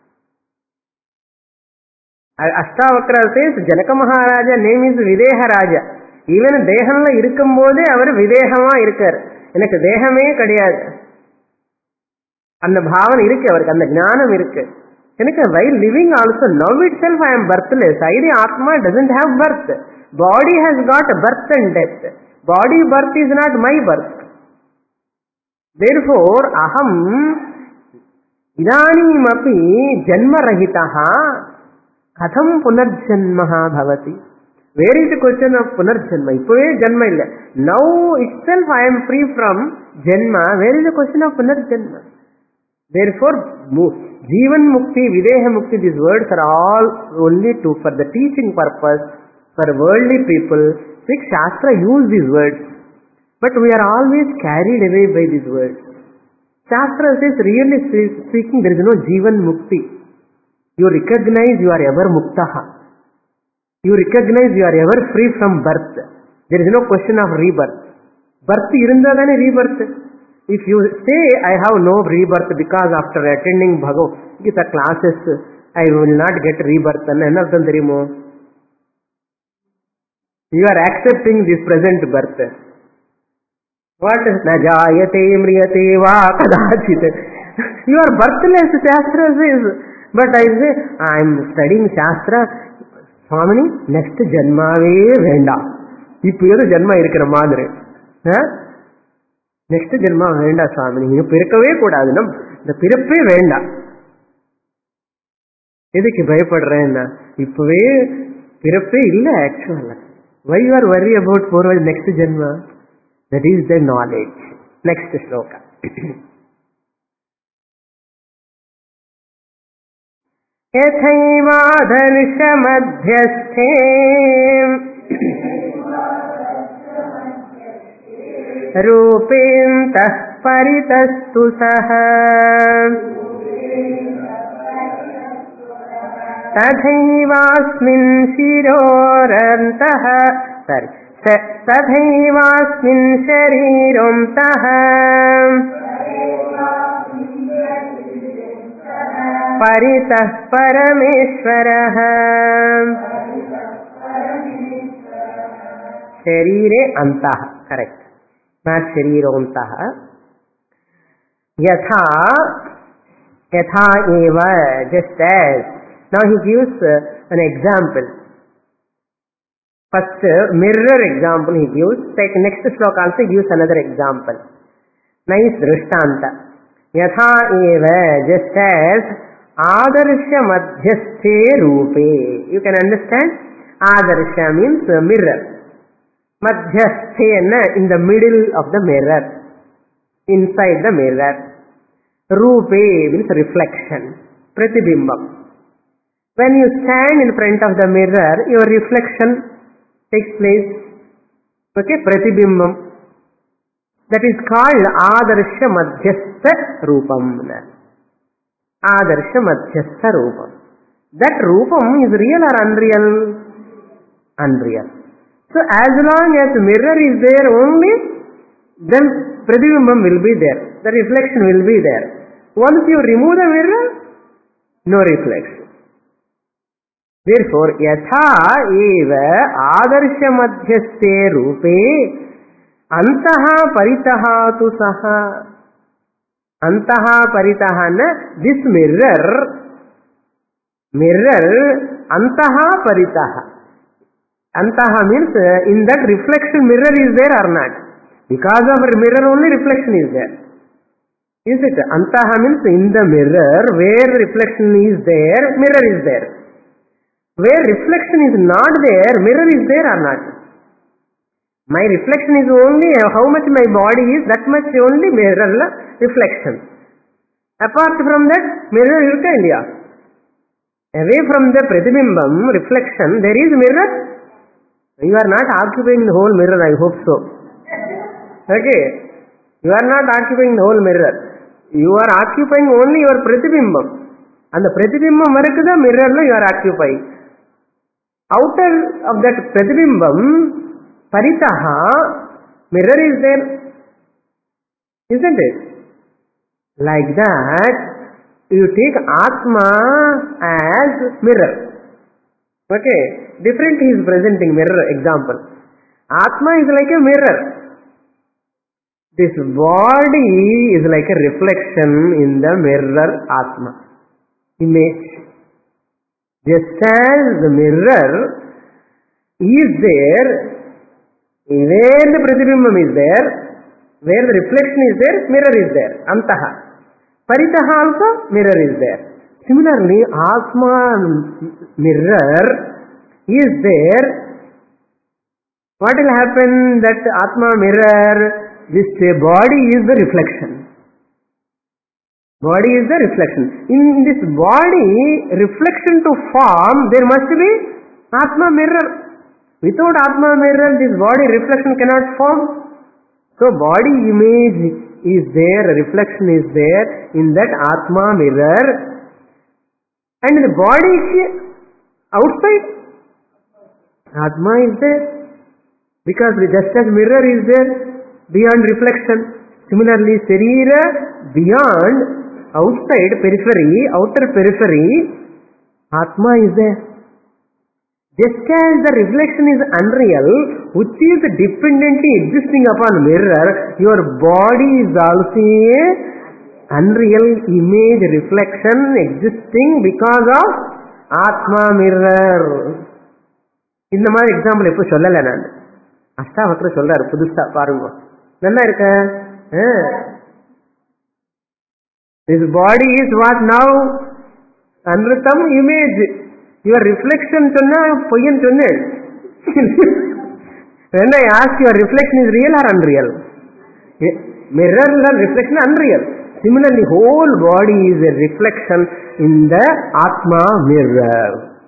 A: Ashtavakra says Janaka Maharaja name is Videha Raja. Even Dehamla irukumbode avaru Videhama irukar. Enakku Dehame kadiyadu அந்த பாவனை இருக்கு, அவருக்கு அந்த ஞானம் இருக்கு. எனக்கு while living also, now itself I am birthless. I, the Atma, doesn't have birth. Body has got birth and death. Body birth is not my birth. Therefore, aham idanimapi janmarahitah katham punarjanmah bhavati. Where is the question of punarjanma? Ippove janma illa. Now itself I am free from janma. Where is the question of punarjanma? Therefore, Jivan Mukti, Videha Mukti, these words are all only for the teaching purpose, for worldly people. Like Shastra use these words, but we are always carried away by these words. Shastra says, really speaking, there is no Jivan Mukti. You recognize you are ever Muktaha. You recognize you are ever free from birth. There is no question of rebirth. Birth irundadane rebirth. If you say, I have no rebirth because after attending Bhagavad Gita classes, I will not get rebirth, and another therimo, you are accepting this present birth. What? Na jayate mriyate va kadachit. You are birthless, Shastra says. But I say, I am studying Shastra. Swamini, next janmave venda. இப்போ ஏதோ ஜென்மா இருக்கிற மாதிரி. Next ஜென்மா வேண்டாம் சுவாமி, நீங்க பிறக்கவே கூடாது, இந்த பிறப்பே வேண்டாம். எதுக்கு பயப்படுறேன்னா, இப்பவே பிறப்பே இல்லை ஆக்சுவலா. Why you are worried about forward next janma? That is the knowledge. Next shloka. Yathaivadarshya madhyasthe rupentah paritastu saha तथैवास्मिन् शिरोरन्तः तथैवास्मिन् शरीरोऽन्तः परितः परमेश्वरः. शरीरे अन्तः, करेक्ट, not शरीरोऽन्तः. यथा यथा एव, just as. Now he gives an example. First mirror example he gives. Next shloka also gives another example. Nice drishtanta. Yatha eva, just as adarsha madhyasthe rupe. You can understand? Adarsha means mirror. Madhyasthe, in the middle of the mirror, inside the mirror. Rupe means reflection, pratibhimbam. When you stand in front of the mirror, your reflection takes place. Okay, pratibhimbam. That is called adarsha madhyastha rupam. Adarsha madhyastha rupam. That rupam is real or unreal? Unreal. So as long as the mirror is there only, then pratibhimbam will be there. The reflection will be there. Once you remove the mirror, no reflection. Therefore, yatha eva adarsha madhyaste rupe antaha paritaha tu saha. Antaha paritaha na, this mirror antaha paritaha. Antaha means in that reflection mirror is there or not? Because of mirror only reflection is there. Is it? Antaha means in the mirror where reflection is there, mirror is there. Where reflection is not there, mirror is there or not? My reflection is only how much my body is, that much only mirror reflection. Apart from that, mirror is India. Away from the pratibhimbam, reflection, there is mirror. You are not occupying the whole mirror, I hope so. Okay? You are not occupying the whole mirror. You are occupying only your pratibhimbam. And the pratibhimbam varukku mirror you are occupying. Outer of that pratibhimbam, paritaha, mirror is there. Isn't it? Like that, you take Atma as mirror. Okay? Different he is presenting mirror example. Atma is like a mirror. This body is like a reflection in the mirror Atma. Image. Just as the mirror is there, where the pratibhimbam is there, where the reflection is there, mirror is there. Antaha. Paritaha also, mirror is there. Similarly, Atma mirror is there. What will happen? That Atma mirror, this body is the reflection. Body is the reflection. In this body, reflection to form, there must be Atma mirror. Without Atma mirror, this body reflection cannot form. So body image is there, reflection is there in that Atma mirror. And the body is outside. Atma is there. Because just as mirror is there, beyond reflection. Similarly, Sharira, beyond, outside periphery, outer periphery, Atma is there. Just as the reflection is unreal, which is dependently existing upon mirror, your body is also unreal image reflection existing because of Atma mirror. இந்த மாதிரி example எப்போ சொல்லலை நான். அஷ்டாவக்ர சொல்றாரு புதுசா, பாருங்க நல்லா இருக்க. This body is what now? Anrutam image. Your reflection சொன்னா பொய்யன் சொன்னேன். When I ask your reflection is real or unreal? Mirror reflection unreal. Similarly, whole body is a reflection in the Atma mirror.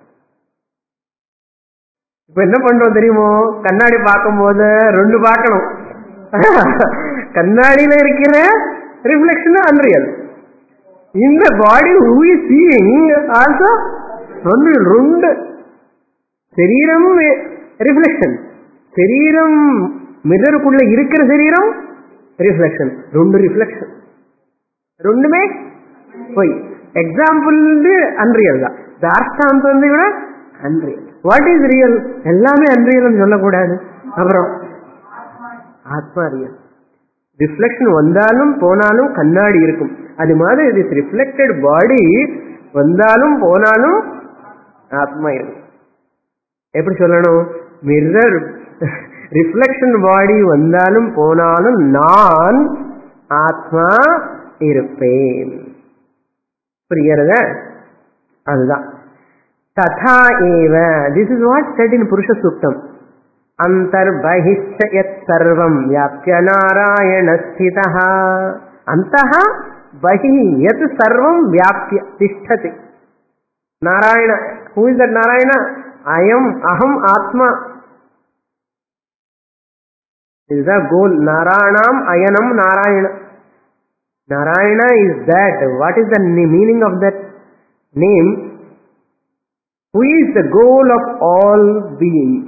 A: இப்ப என்ன பண்றோம் தெரியுமோ, கண்ணாடி பார்க்கும் போது ரெண்டு பார்க்கணும். கண்ணாடியில இருக்கிற ரிஃப்ளெக்ஷன் அன்ரியல், இந்த பாடி who is seeing also unreal. ரெண்டு சரீரம் ரிஃப்ளெக்ஷன், சரீரம் மிரருக்குள்ள இருக்கிற சரீரம் ரிஃப்ளெக்ஷன், ரெண்டு ரிஃப்ளெக்ஷன், ரெண்டுமே போய். எக்ஸாம்பிள் அன்ரியல் தான், தார்ஷ்டாந்தம் வந்து கூட அன்ரியல். What is real? எல்லாமே அன்ரியல் சொல்லக்கூடாது. அப்புறம் ஆத்மா ரியல். ரிஃப்ளெக்ஷன் வந்தாலும் போனாலும் கண்ணாடி இருக்கும். அது மாதிரி திஸ் ரிஃப்ளெக்டட் பாடி வந்தாலும் போனாலும் ஆத்மா இருக்கும். எப்படி சொல்லணும்? மிரர் ரிஃப்ளெக்ஷன் பாடி வந்தாலும் போனாலும் நான் ஆத்மா இருப்பேன். புரிகிறத? அதுதான் ததா ஏவ. This is what said in Purusha Suktam. அந்தர்பஹிஷ்ச யத் சர்வம் வியாப்ய நாராயண ஸ்திதஹ. அந்தஹ பஹி யத் சர்வம் வியாப்ய திஷ்டதி. Narayana, who is that Narayana? I am, aham atma. This is the goal. Naranam ayanam Narayana. Narayana is that. What is the meaning of that name? Who is the goal of all beings?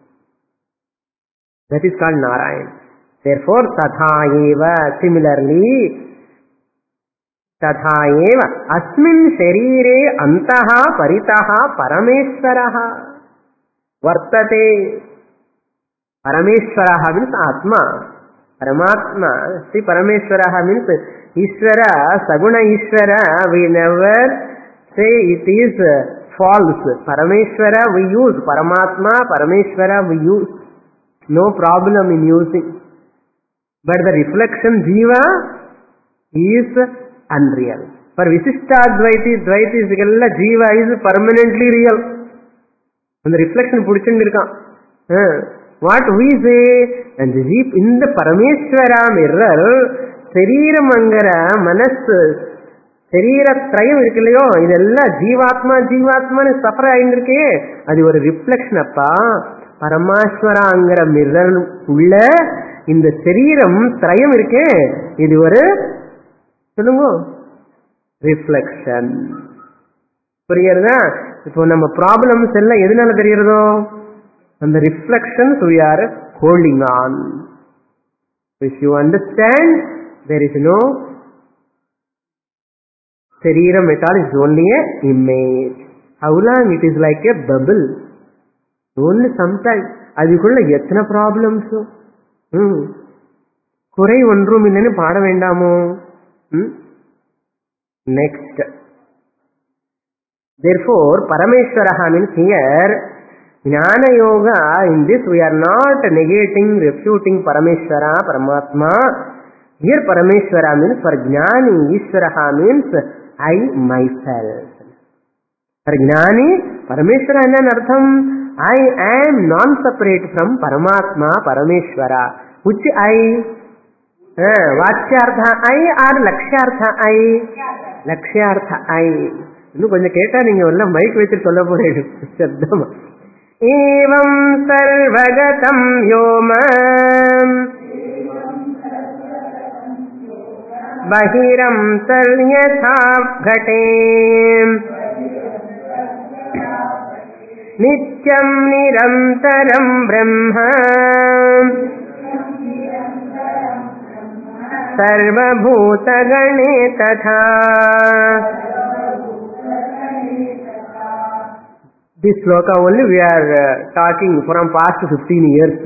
A: That is called Narayana. Therefore, tatha eva, similarly, tatha eva asmin sharire antaha paritaha parameshwaraha vartate. Parameshwaraha means Atma, Paramatma. See, Parameshwaraha means Ishvara, Saguna Ishvara. We never say it is false. Parameshwara we use, Paramatma, Parameshwara we use. No problem in using. But the reflection Jiva is unreal. For Visishtadvaiti, Dvaitis, Jiva is permanently real. And the reflection pudichundirukkan. What we say, and in the Parameshwara mirror, Shariramangara, Manas, Sharira Trayam irukkillayo, idella Jeevatma, Jeevatma nu suffer aayindirukke, adu oru reflection appa. பரமாஸ்வராங்கிற mirror உள்ள இந்த சரீரம் திரயம் இருக்கே, இது ஒரு சொல்லுங்க reflection. புரியுறதா? இப்போ நம்ம ப்ராப்ளம்ஸ் எல்லாம் எதனால தெரியுறதோ, அந்த reflections we are holding on. If you understand, there is no சரீரம் at all, is only a image. How long? It is like a bubble. Only sometimes. அதுக்குள்ள எத்தனை ப்ராப்ளம்ஸ். குறை ஒன்றும் இல்லைன்னு பாட வேண்டாமோ? Next. Therefore, Parameshwaraha means here, Jnana Yoga, in this we are not negating, refuting Parameshwara, Paramatma. Here Parameshwara means for Jnani, Ishvaraha means I myself. For Jnani, Parameshwara enna artham? I am non-separate from Paramatma, Parameshwara. Which I? Vachyartha I or Lakshyartha I? Lakshyartha I. இன்னும் கொஞ்சம் கேட்டா நீங்க எல்லாம் mic வச்சு சொல்ல போறீங்க சப்தமா. ஏவம் சர்வகதம் யோமம் பஹிரம் தல்யதா கடே நித்யம் நிரந்தரம் பிரம்ம சர்வபூதகணே ததா. This sloka only we are talking from past 15 years.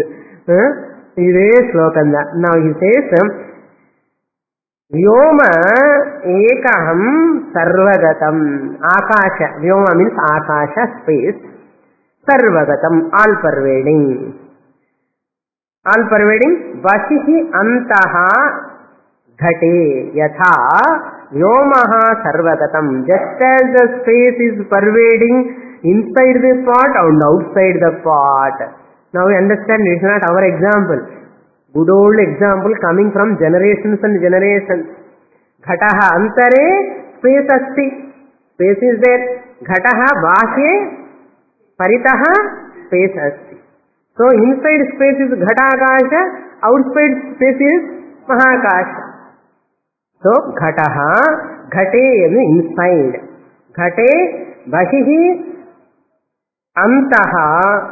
A: இதே ஸ்லோகம் தான். Now he says, Vyoma ekaham sarvagatam. Akasha, vyoma means akasha, space. Sarvagatam, all pervading. All pervading. Vashihi antaha ghate yatha vyomaha sarvagatam. Just as the space is pervading inside the pot and outside the pot. Now we understand it is not our example. Good old example coming from generations and generations. Ghataha antare space asti. Space is there. Ghataha bahye paritaha space asti. So inside space is ghatakasha, outside space is mahakasha. So ghataha, ghate is inside. Ghate bahihi antaha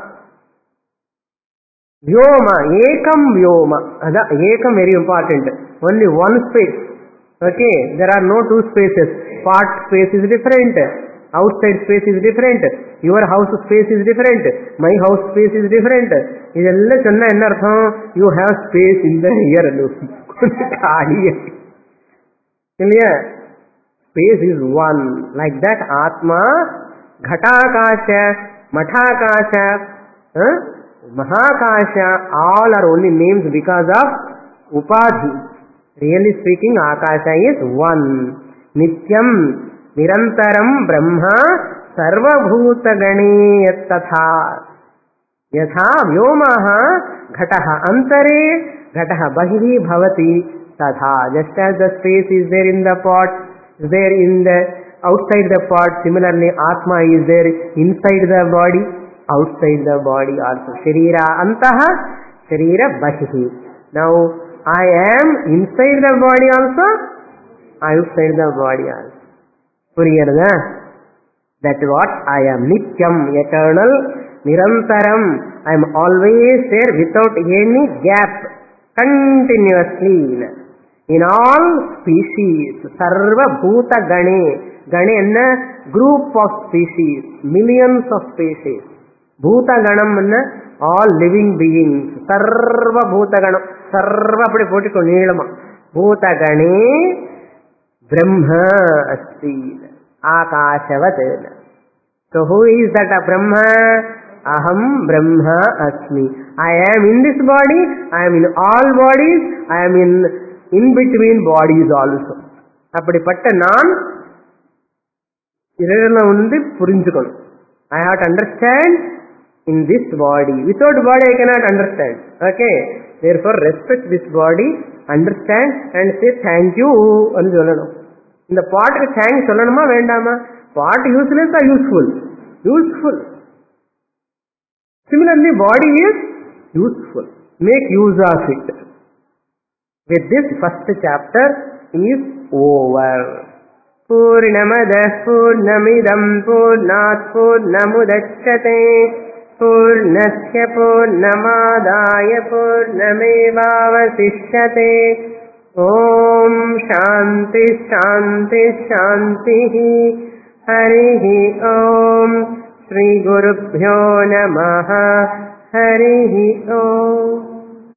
A: vyoma, ekam vyoma. Ekam very important. Only one space. Okay, there are no two spaces. Pot space is different. Outside space is different. Your house space is different. My house space is different. ಇದೆಲ್ಲ ಚೆನ್ನ ಏನರ್ಥ? You have space in the here. ಖಾಲಿ. Clear? Space is one. Like that, Atma, Ghatakasha, Mathakasha, Mahakasha, all are only names because of Upadhi. Really speaking, Akasha is one. Nityam, Nirantaram, Brahma, Sarvabhutagane Yattatha. Yatha Vyomaha, Ghataha Antare, Ghataha Bahihi Bhavati, Tatha. Just as the space is there in the pot, is there in the outside the pot, similarly Atma is there inside the body, outside the body also. Sharira Antaha, Sharira Bahihi. Now I am inside the body also, outside the body also. Puriyarada? That's what I am. Nityam, eternal. Nirantaram, I am always there without any gap. Continuously. In all species. Sarva Bhuta Gane. Gane anna group of species. Millions of species. Bhuta Ganam anna all living beings. Sarva Bhuta Ganam. Sarva apdi potiko neelama. Bhuta Gane Brahma asti. Akashavat. So who is that Brahma? Aham Brahma asmi. I am in this body, I am in all bodies, I am in between bodies also. Appadipatta naan irala undi purinchukonu. I have to understand in this body. Without body I cannot understand. Okay. Therefore respect this body, understand and say thank you ani sollanu. In the pot thanks sollanuma vendama? Pot useless or useful? Useful. Similarly, body is useful. Make use of it. With this, first chapter is over. Purnamadah Purnamidam Purnat Purnamudachyate Purnasya Purnamadaya Purnamevavasishyate. Om Shanti Shanti Shanti. Harihi Om. Shri Gurubhyo Namaha. Harihi Om.